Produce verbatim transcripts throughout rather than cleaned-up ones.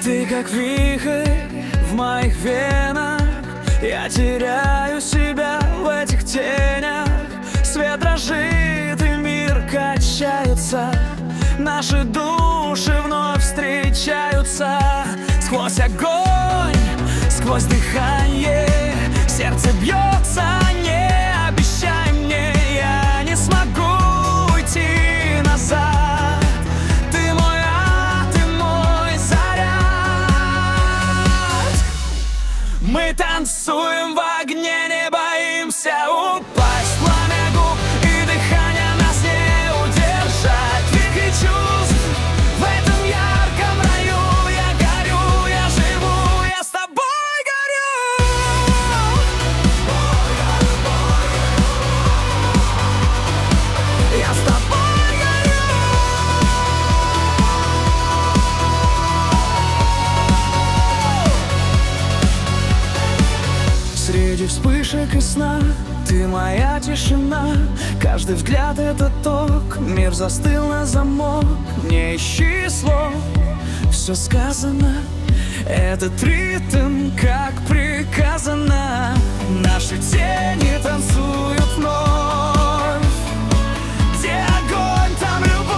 Ты как вихрь в моих венах, я теряю себя в этих тенях. Свет дрожит и мир качается, наши души вновь встречаются. Сквозь огонь, сквозь дыхание, сердце бьется, не обещай мне, я не смогу уйти назад. Ты мой ад, ты мой заряд. Мы танцуем в огне, не боимся упасть в пламя губ, и дыхание нас не удержать. Вихри чувств в этом ярком раю, я горю, я живу, я с тобой горю. Я с тобой горю. Среди вспышек и сна ты моя тишина, каждый взгляд — это ток, мир застыл на замок. Не ищи слов, все сказано, этот ритм, как приказано. Наши тени танцуют вновь, где огонь, там любовь.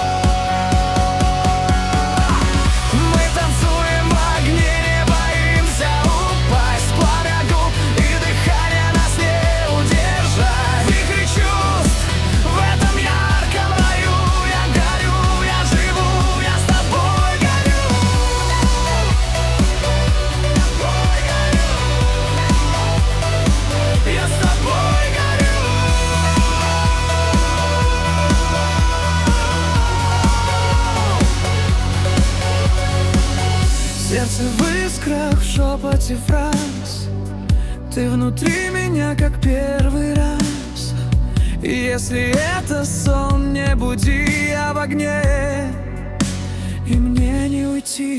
Мы танцуем в огне, не боимся упасть в пламя губ, и дыхание нас не удержать. Вихри чувств в этом ярком раю, я горю, я живу, я с тобой горю. Я с тобой горю. Сердце в искрах, в шепоте фраз, ты внутри меня, как первый раз. И если это сон, не буди, я в огне, и мне не уйти.